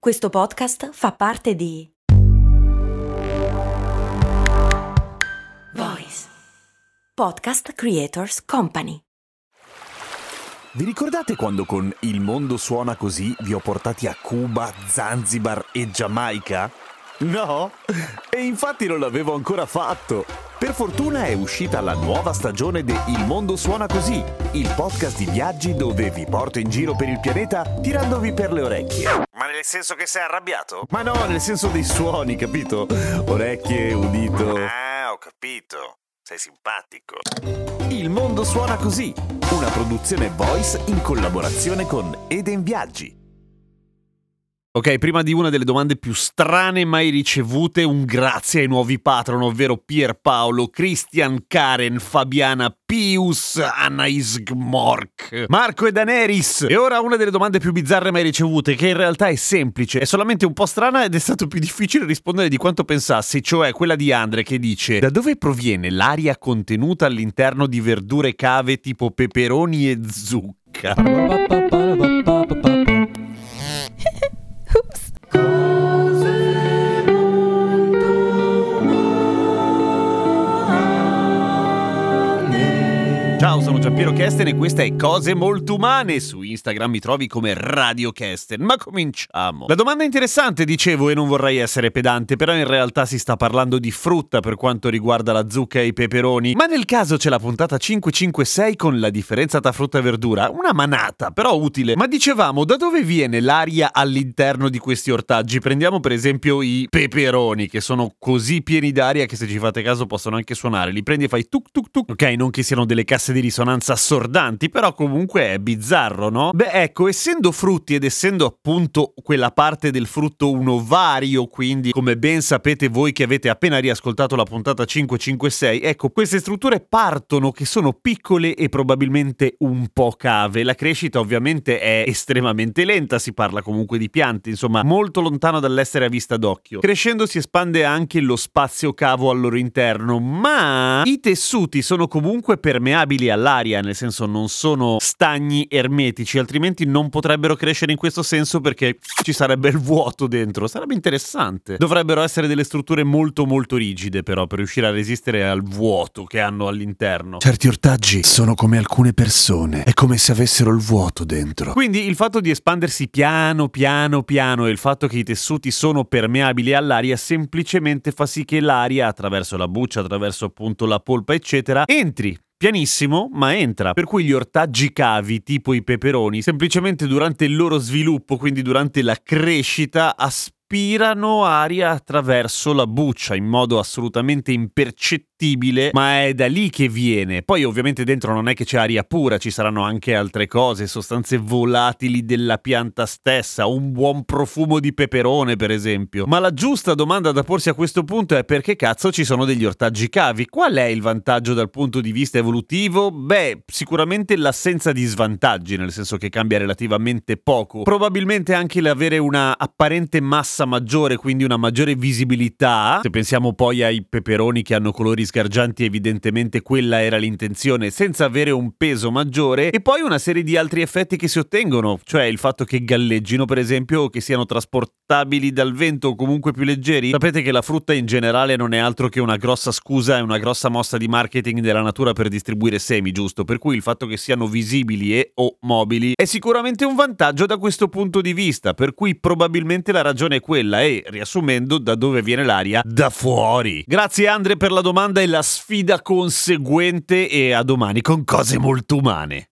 Questo podcast fa parte di Voice Podcast Creators Company. Vi ricordate quando con Il mondo suona così vi ho portati a Cuba, Zanzibar e Giamaica? No? E infatti non l'avevo ancora fatto. Per fortuna è uscita la nuova stagione di Il mondo suona così, il podcast di viaggi dove vi porto in giro per il pianeta tirandovi per le orecchie. Ma nel senso che sei arrabbiato? Ma no, nel senso dei suoni, capito? Orecchie, udito. Ah, ho capito. Sei simpatico. Il mondo suona così, una produzione Voice in collaborazione con Eden Viaggi. Ok, prima di una delle domande più strane mai ricevute, un grazie ai nuovi patron, ovvero Pierpaolo, Christian, Karen, Fabiana, Pius, Anais Gmork, Marco e Daenerys. E ora una delle domande più bizzarre mai ricevute, che in realtà è semplice, è solamente un po' strana ed è stato più difficile rispondere di quanto pensassi, cioè quella di Andre che dice: da dove proviene l'aria contenuta all'interno di verdure cave tipo peperoni e zucca? Ciao, sono Giampiero Kesten e questa è Cose Molto Umane. Su Instagram mi trovi come Radio Kesten. Ma cominciamo. La domanda è interessante, dicevo, e non vorrei essere pedante, però in realtà si sta parlando di frutta per quanto riguarda la zucca e i peperoni. Ma nel caso c'è la puntata 556 con la differenza tra frutta e verdura. Una manata, però utile. Ma dicevamo, da dove viene l'aria all'interno di questi ortaggi? Prendiamo per esempio i peperoni, che sono così pieni d'aria che se ci fate caso possono anche suonare. Li prendi e fai tuk tuk tuk. Ok, non che siano delle casse di risonanza assordanti, però comunque è bizzarro, no? Beh, ecco, essendo frutti ed essendo appunto quella parte del frutto un ovario, quindi come ben sapete voi che avete appena riascoltato la puntata 556, ecco, queste strutture partono che sono piccole e probabilmente un po' cave. La crescita ovviamente è estremamente lenta, si parla comunque di piante, insomma, molto lontano dall'essere a vista d'occhio. Crescendo si espande anche lo spazio cavo al loro interno, ma i tessuti sono comunque permeabili all'aria, nel senso non sono stagni ermetici, altrimenti non potrebbero crescere in questo senso perché ci sarebbe il vuoto dentro. Sarebbe interessante. Dovrebbero essere delle strutture molto molto rigide però per riuscire a resistere al vuoto che hanno all'interno. Certi ortaggi sono come alcune persone, è come se avessero il vuoto dentro. Quindi il fatto di espandersi piano piano piano e il fatto che i tessuti sono permeabili all'aria semplicemente fa sì che l'aria, attraverso la buccia, attraverso appunto la polpa eccetera, entri pianissimo, ma entra. Per cui gli ortaggi cavi, tipo i peperoni, semplicemente durante il loro sviluppo, quindi durante la crescita, aspirano aria attraverso la buccia in modo assolutamente impercettibile, ma è da lì che viene. Poi ovviamente dentro non è che c'è aria pura, ci saranno anche altre cose, sostanze volatili della pianta stessa, un buon profumo di peperone per esempio. Ma la giusta domanda da porsi a questo punto è: perché cazzo ci sono degli ortaggi cavi? Qual è il vantaggio dal punto di vista evolutivo? Beh, sicuramente l'assenza di svantaggi, nel senso che cambia relativamente poco. Probabilmente anche l'avere una apparente massa maggiore, quindi una maggiore visibilità. Se pensiamo poi ai peperoni che hanno colori sgargianti, evidentemente quella era l'intenzione, senza avere un peso maggiore. E poi una serie di altri effetti che si ottengono, cioè il fatto che galleggino per esempio, o che siano trasportabili dal vento o comunque più leggeri. Sapete che la frutta in generale non è altro che una grossa scusa e una grossa mossa di marketing della natura per distribuire semi, giusto? Per cui il fatto che siano visibili e o mobili è sicuramente un vantaggio da questo punto di vista, per cui probabilmente la ragione è quella. E riassumendo, da dove viene l'aria? Da fuori. Grazie Andre per la domanda e la sfida conseguente, e a domani con Cose Molto Umane.